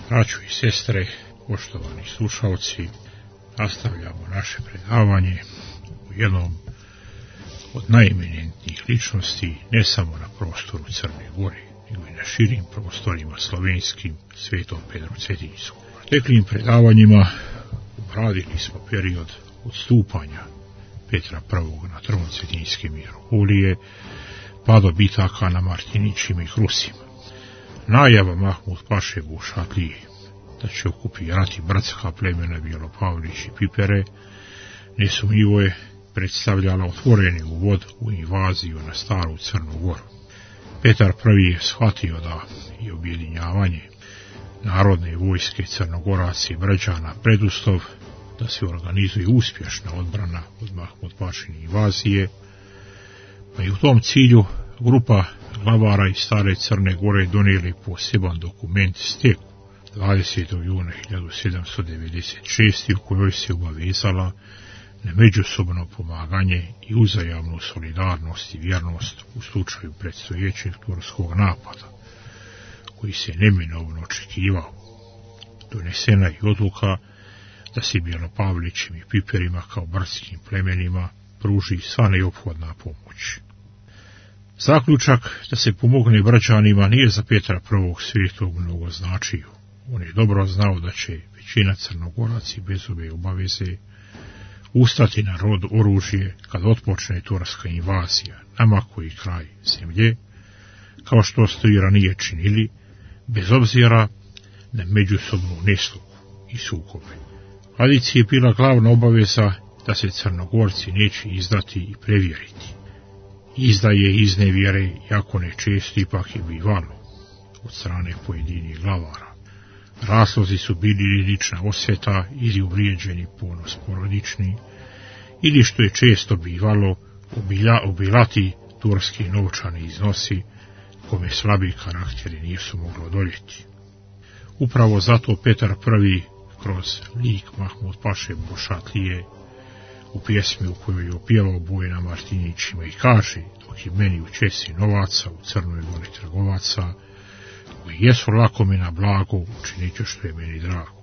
Braćo i sestre, poštovani slušalci, nastavljamo naše predavanje u jednom od najeminentnijih ličnosti, ne samo na prostoru Crne Gore, nego i na širim prostorima slovenskim, svetom Pedru Cetinjskom. U teklim predavanjima obradili smo period od stupanja Petra I na tron Cetinjske mitropolije, pa do bitaka na Martinićima i Krusima. Najava Mahmud Paše Bušatlije da će okupirati bratska plemena Bjelopavlić i Pipere nesumnjivo je predstavljala otvoreni uvod u invaziju na staru Crnu Goru. Petar I je shvatio da je objedinjavanje narodne vojske Crnogoraca i Brađana preduslov da se organizuje uspješna odbrana od Mahmud Pašine invazije, pa i u tom cilju grupa glavara iz stare Crne Gore donijeli poseban dokument Steku 20. juna 1796. u kojoj se obavezala na međusobno pomaganje i uzajamnu solidarnost i vjernost u slučaju predstojećeg turskog napada, koji se neminovno očekivao. Donesena je odluka da se Bjelopavlićim i Piperima kao bratskim plemenima pruži sva neophodna pomoć. Zaključak da se pomogne Brađanima nije za Petra I Svetog mnogo značio. On je dobro znao da će većina Crnogoraca bez ove obaveze ustati na rod oružje kad otpočne turska invazija na mako i kraj zemlje, kao što ste i ranije činili, bez obzira na međusobnu neslogu i sukobe. Vladici je bila glavna obaveza da se Crnogorci neće izdati i prevjeriti. Izdaje iznevjere, jako nečesto ipak je bivalo od strane pojedinih glavara. Razlozi su bili lična osveta ili uvrijeđeni ponos porodični, ili što je često bivalo obilati turski novčani iznosi kome slabi karakteri nisu mogli odoljeti. Upravo zato Petar I kroz lik Mahmud Paše Bušatlije u pjesmi u kojoj je opjevao boj na Martinićima i kaže: dok je meni u česi novaca, u Crnoj Gori trgovaca, koji jesu lakome na blago, učinit ću što je meni drago.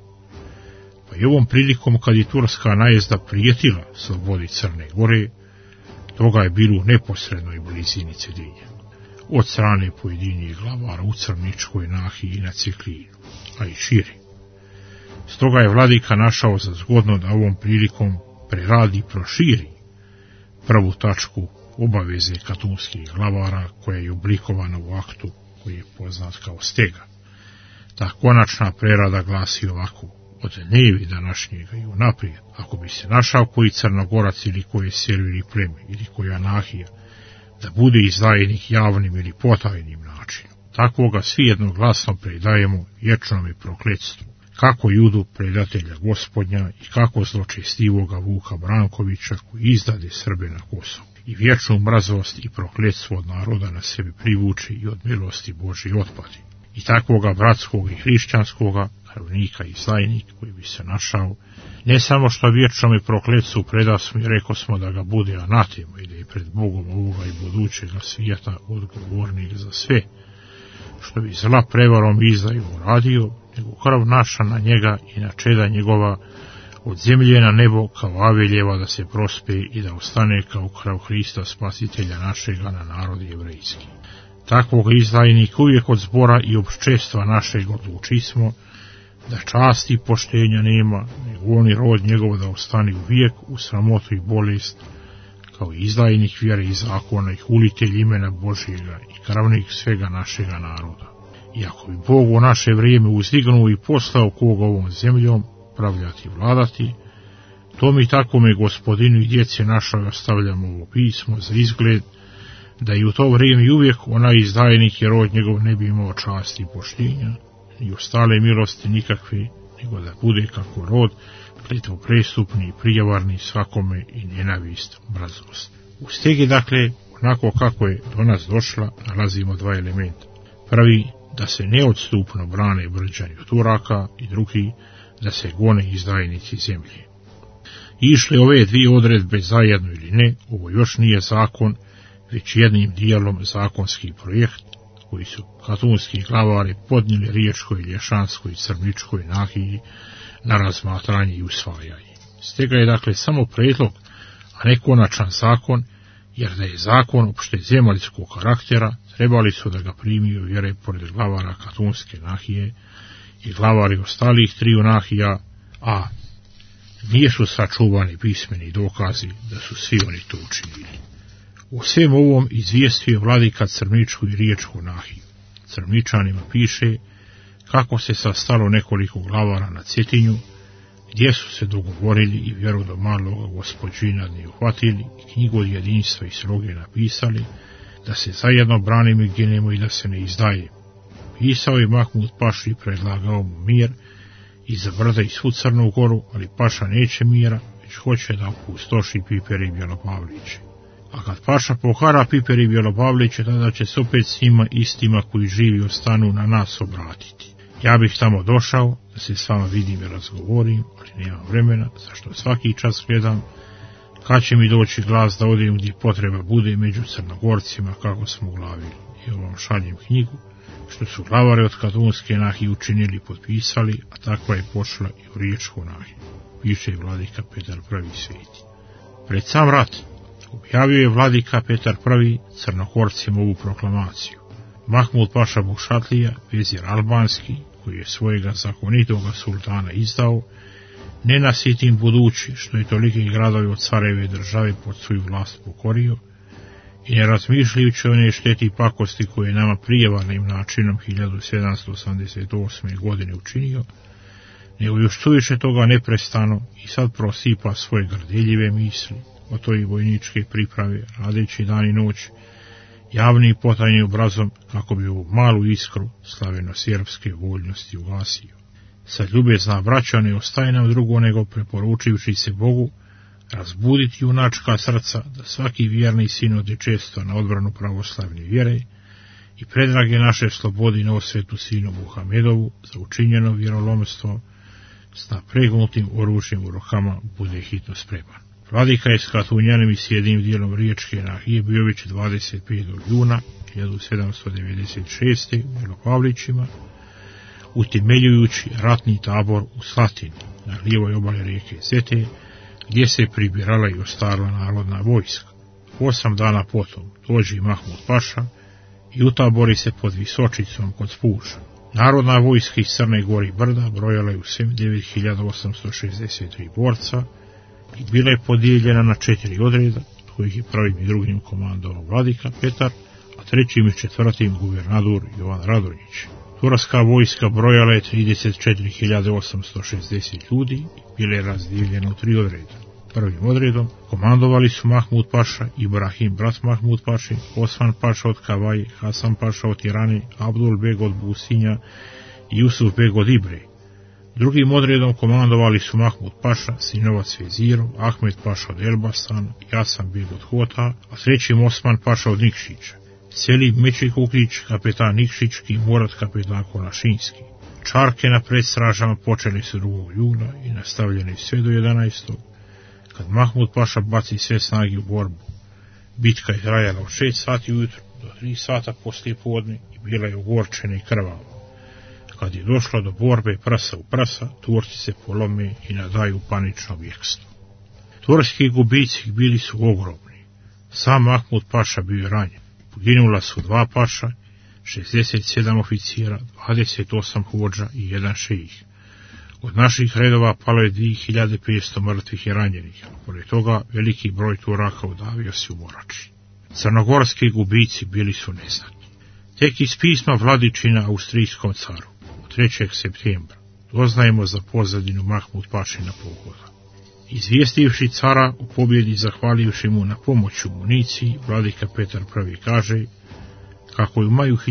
Pa i ovom prilikom, kad je turska najezda prijetila slobodi Crne Gore, toga je bilo u neposrednoj blizini Cetinja, od strane pojedinih glavara u Crničkoj nahiji i na Ceklinu, a i širi. Stoga je vladika našao za zgodno da ovom prilikom preradi i proširi prvu tačku obaveze katunskih glavara, koja je oblikovana u aktu koji je poznat kao Stega. Ta konačna prerada glasi ovako: od dnevi današnjega i unaprijed, ako bi se našao koji Crnogorac ili koje selo ili pleme ili koja nahija da bude izdajnik javnim ili potajnim načinom, takvoga svi jednoglasno predajemo vječnome prokletstvu, kako Judu predatelja Gospodnja i kako zločestivoga Vuka Brankovića koji izdade Srbe na Kosovu, i vječnu mrazost i prokletstvo od naroda na sebi privuči i od milosti Božje otpadi. I takvoga bratskog i hrišćanskoga krvnika i izdajnik koji bi se našao, ne samo što vječnome prokletstvu predasmo i rekosmo da ga bude anatema i da je pred Bogom ovoga i budućega svijeta odgovornik za sve što bi zla prevarom i izdaju uradio, nego krv naša na njega i na čeda njegova od zemlje na nebo kao Aveljeva da se prospe i da ostane kao krv Hrista Spasitelja našega na narod jevrejski. Takvog izdajnika uvijek od zbora i opščestva našeg odlučismo da časti i poštenja nema, nego on i rod njegov da ostane uvijek u sramotu i bolest, kao izdajnik vjere i zakona i hulitelj imena Božjega i krvnik svega našega naroda. I ako bi Bog u naše vrijeme uzdignuo i poslao koga ovom zemljom pravljati i vladati, to mi takome Gospodinu i djece našoj ostavljamo ovo pismo za izgled, da i u to vrijeme uvijek onaj izdajnik i rod njegov ne bi imao časti i poštenja, ni ostale milosti nikakve, nego da bude kako rod, klitvo prestupni i prijevarni svakome i nenavist mrazost. U Stegi, dakle, onako kako je do nas došla, nalazimo dva elementa. Prvi, da se neodstupno brane Brađani od Turaka, i drugi, da se gone izdajnici zemlje. Išle ove dvije odredbe zajedno ili ne, ovo još nije zakon, već jednim dijelom zakonski projekt koji su katunski glavari podnijeli Riječkoj, Lješanskoj i Crničkoj nahiji na razmatranje i usvajanje. Stega je dakle samo predlog, a ne konačan zakon, jer da je zakon opšte zemaljskog karaktera, trebali su da ga primiju vjere pored glavara katunske nahije i glavari ostalih triju nahija, a nisu sačuvani pismeni dokazi da su svi oni to učinili. U svem ovom izvijestio vladika Crničku i Riječku nahiju. Crničanima piše kako se sastalo nekoliko glavara na Cetinju, gdje su se dogovorili i vjeru do malog Gospodžina ne uhvatili i knjigu od jedinstva i sloge napisali, da se zajedno branimo i ginemo i da se ne izdaje. Pisao je Mahmud Paši i predlagao mu mir i za brda i svu Crnu Goru, ali Paša neće mira, već hoće da opustoši Piper i Bjelopavliće. A kad Paša pohara Piper i Bjelopavliće, tada će se opet s njima istima koji živi ostanu na nas obratiti. Ja bih tamo došao, da se s vama vidim i razgovorim, ali nemam vremena, zašto svaki čas gledam kad će mi doći glas da odem gdje potreba bude među Crnogorcima, kako smo uglavili. I ovom šaljem knjigu, što su glavare od katunske nahije učinili, potpisali, a takva je pošla i u Riječku nahiju, piše vladika Petar I. Sveti. Pred sam rat objavio je vladika Petar I Crnogorcima ovu proklamaciju. Mahmud Paša Bušatlija, vezir albanski, koji je svojega zakonitoga sultana izdao, ne nasitim budući što je toliki gradovi od careve države pod svoju vlast pokorio, i ne razmišljajući o one šteti i pakosti koje je nama prijevarnim načinom 1788. godine učinio, nego još suviše toga neprestano i sad prosipa svoje grdeljive misli o toj vojničke priprave, radeći dan i noć, javni i potajni obrazom, kako bi ovu malu iskru slaveno-sjerbske voljnosti ugasio. Sad ljubezna braća ne ostaje nam drugo nego preporučujući se Bogu, razbuditi junačka srca, da svaki vjerni sin ode često na odbranu pravoslavne vjere i predrage naše slobodi na osvetu sinu Muhamedovu za učinjeno vjerolomstvo s napregnutim oružjem u rukama bude hitno spreman. Vladika je s Katunjanim i s jednim dijelom Riječke nahije bio već 25. juna 1796. u Bjelopavlićima, utemeljujući ratni tabor u Slatini, na lijevoj obali rijeke Zete, gdje se pribirala i ostarla narodna vojska. 8 dana potom dođe Mahmud Paša i utabori se pod Visočicom kod Spuža. Narodna vojska iz Crne Gore i Brda brojala je u svem 9863 borca i bila je podijeljena na 4 odreda, od kojih je prvim i drugim komandovao vladika Petar, a trećim i četvrtim guvernador Jovan Radonjić. Turska vojska brojala je 34.860 ljudi i bila je razdijeljena u 3 odreda. Prvim odredom komandovali su Mahmud Paša, Ibrahim brat Mahmud Paši, Osman Paša od Kavaje, Hasan Paša od Tirane, Abdul Beg od Businja i Jusuf Beg od Ibre. Drugim odredom komandovali su Mahmud Paša, sinovac vezirov, Ahmed Paša od Elbasana, Jasan Beg od Hota, a trećim Osman Paša od Nikšića. Selim Mečikukić, kapetan Nikšićki, Murat kapetan Konašinski. Čarke na predstražama počeli su 2. juna i nastavljene sve do 11. kad Mahmud Paša baci sve snage u borbu. Bitka je trajala od 6 sati ujutro do 3 sata poslije podne i bila je ogorčena i krvava. Kad je došlo do borbe prsa u prsa, Turci se polome i nadaju panično bjekstvo. Turski gubici bili su ogromni. Sam Mahmud Paša bio ranjen. Poginula su 2 paša, 67 oficira, 28 hođa i 1 šejih. Od naših redova palo je 2500 mrtvih i ranjenih, a pored toga veliki broj Turaka udavio se u Morači. Crnogorski gubici bili su neznatni. Tek iz pisma Vladičina austrijskom caru, od 3. septembra, doznajemo za pozadinu Mahmud Pašina pohoda. Izvijestivši cara u pobjedi, zahvalivši mu na pomoć u municiji, vladika Petar I kaže kako je u maju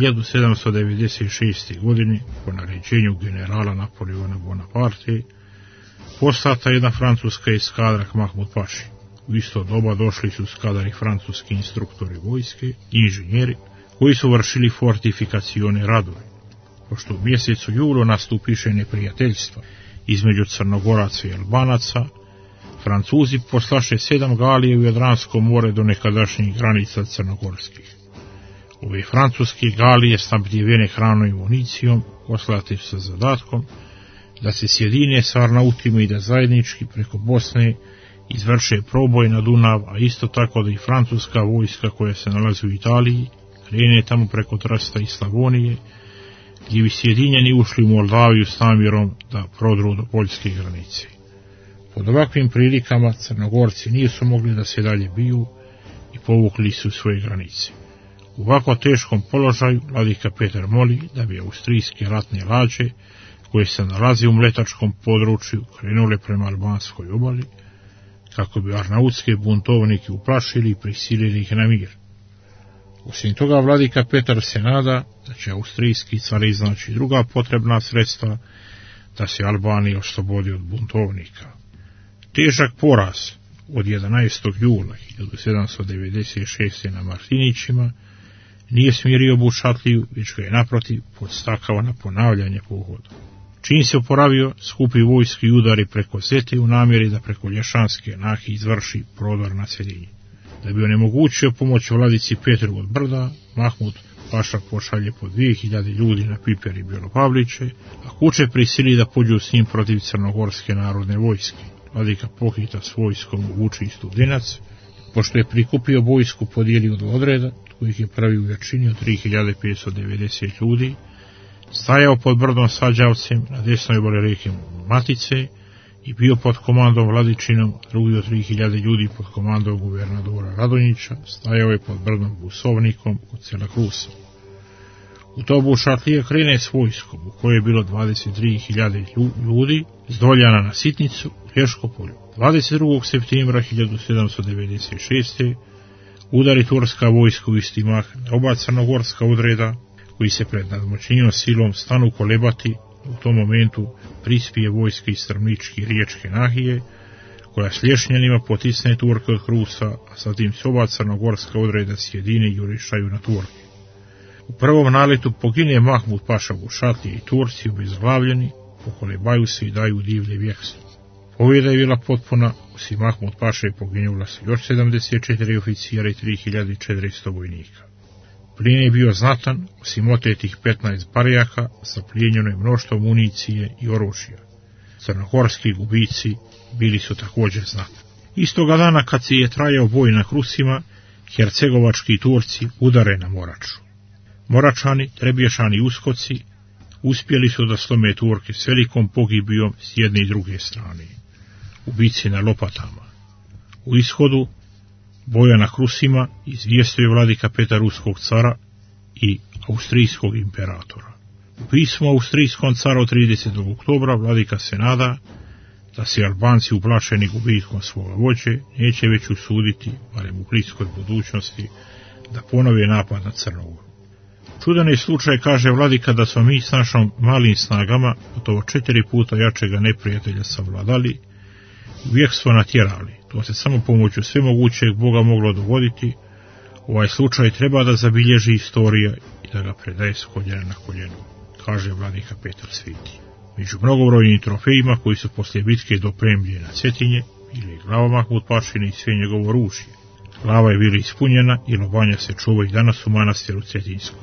1796. godine po naređenju generala Napoleona Bonaparte poslata jedna francuska eskadra k Mahmud Paši. U isto doba došli su skadari francuski instruktori vojske i inženjeri koji su vršili fortifikacione radove. Pošto u mjesecu julu nastupiše neprijateljstva između Crnogoraca i Albanaca, Francuzi poslaše 7 galije u Jadransko more do nekadašnjih granica crnogorskih. Ove francuske galije snabdjevene hranom i municijom poslati sa zadatkom da se sjedine s Arnautima i da zajednički preko Bosne izvrše proboj na Dunav, a isto tako da i francuska vojska koja se nalazi u Italiji krene tamo preko Trsta i Slavonije, gdje bi sjedinjeni ušli u Moldaviju s namjerom da prodru do poljske granice. Pod ovakvim prilikama Crnogorci nisu mogli da se dalje biju i povukli su svoje granice. U ovako teškom položaju vladika Petar moli da bi austrijske ratne lađe, koje se nalazi u mletačkom području, krenule prema albanskoj obali, kako bi arnautske buntovnike uplašili i prisilili ih na mir. Osim toga, vladika Petar se nada da će austrijski car iznaći druga potrebna sredstva da se Albanija oslobodi od buntovnika. Težak poraz od 11. jula 1796. na Martinićima nije smirio Bušatliju, već ga je naprotiv podstakao na ponavljanje pohoda. Čim se oporavio, skupi vojski udari preko Zete u namjeri da preko Lješanske Nahije izvrši prodor na Cedinje. Da bi onemogućio pomoć vladici Petru od brda, Mahmud Paša pošalje po 2000 ljudi na Piper i Bjelopavliće, a Kuče prisili da pođu s njim protiv Crnogorske narodne vojske. Vladika pohita s vojskom u Vuči i Studenac, pošto je prikupio vojsku podijelio do odreda, kojih je pravi u jačini od 3590 ljudi, stajao pod brdom Sađavcem na desnoj obali rijeke Matice i bio pod komandom Vladičinom, drugi od 3000 ljudi pod komandom guvernadora Radonjića, stajao je pod brdom Busovnikom kod sela Krusa. U to Bušatlija krene s vojskom, u kojoj je bilo 23.000 ljudi, s Doljana na Sitnicu u Lješkopolju. 22. septembra 1796. udari turska vojska u isti mah na oba crnogorska odreda, koji se pred nadmoćnijom silom stanu kolebati. U tom momentu prispije vojska iz Strmničke i Riječke Nahije, koja s lješnjanima potisne Turke od Krusa, a zatim se oba crnogorska odreda sjedine i jurišaju na Turke. U prvom naletu pogine Mahmud Paša Bušatlije i Turci obezglavljeni, pokolebaju se i daju divlje vjekstvo. Pobjeda je bila potpuna, osim Mahmud Paše je poginula su još 74 oficijera i 3400 vojnika. Plijen je bio znatan, osim otetih 15 barjaka, zaplijenjeno je mnoštvo municije i oružja. Crnogorski gubici bili su također znatni. Istoga dana kad se je trajao boj na Krusima, hercegovački Turci udare na Moraču. Moračani, Trebješani i Uskoci uspjeli su da slome Turke s velikom pogibijom s jedne i druge strane. U bici na Lopatama. U ishodu boja na Krusima izvijestio je vladika Petar ruskog cara i austrijskog imperatora. U pismu austrijskom caru 30. oktobra vladika se nada da se Albanci uplašeni gubitkom svoga vođe neće već usuditi, barem u bliskoj budućnosti, da ponove napad na Crnogoru. Čudan je slučaj, kaže vladika, da smo mi s našom malim snagama gotovo 4 puta jačega neprijatelja savladali, uvijek smo natjerali. To se samo pomoću svemogućeg Boga moglo dogoditi. Ovaj slučaj treba da zabilježi istorija i da ga predaje s koljena na koljeno, kaže vladika Petar Sveti. Među mnogobrojnim trofejima koji su poslije bitke dopremljeni na Cetinje ili glava Mahmud Pašine i sve njegovo oružje. Glava je bila ispunjena i lobanja se čuva i danas u manastiru Cetinskom.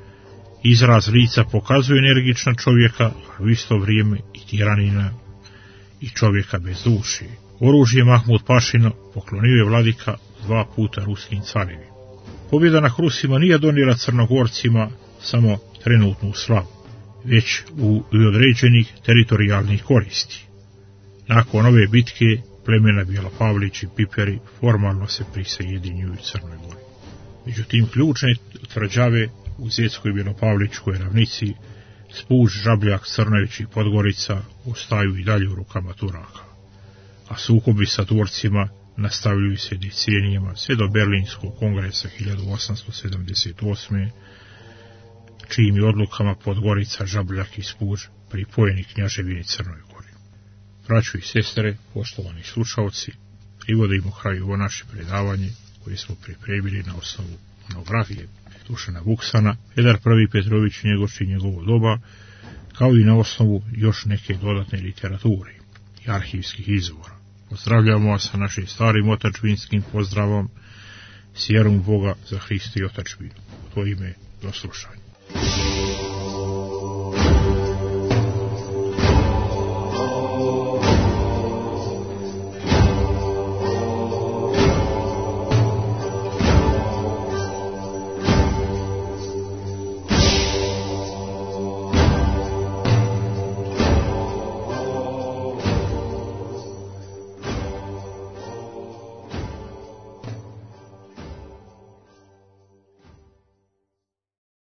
Izraz lica pokazuje energična čovjeka, a u isto vrijeme i tiranina i čovjeka bez duše. Oružje Mahmud Pašino poklonio je vladika 2 puta ruskim carevima. Pobjeda na Krusima nije donijela Crnogorcima samo trenutnu slavu, već u određenih teritorijalnih koristi. Nakon ove bitke plemena Bjelopavlić i Piperi formalno se prisjedinjuju Crnoj Gori. Međutim, ključne tvrđave u Zetskoj Bjelopavličkoj ravnici, Spuž, Žabljak, Crnović i Podgorica ostaju i dalje u rukama Turaka, a sukobi sa Turcima nastavljaju se decenijama sve do Berlinskog kongresa 1878. čijim je odlukama Podgorica, Žabljak i Spuž pripojeni Knjaževini Crnoj Gori. Braćo i sestre, poštovani slušalci, privodimo kraju ovo naše predavanje koje smo pripremili na osnovu monografije Dušana Vuksana, Pedar I. Petrović Njegoš i njegovo doba, kao i na osnovu još neke dodatne literature i arhivskih izvora. Pozdravljamo vas sa našim starim otačbinskim pozdravom, s vjerom Boga za Hrista i otačbinu. to ime do slušanja.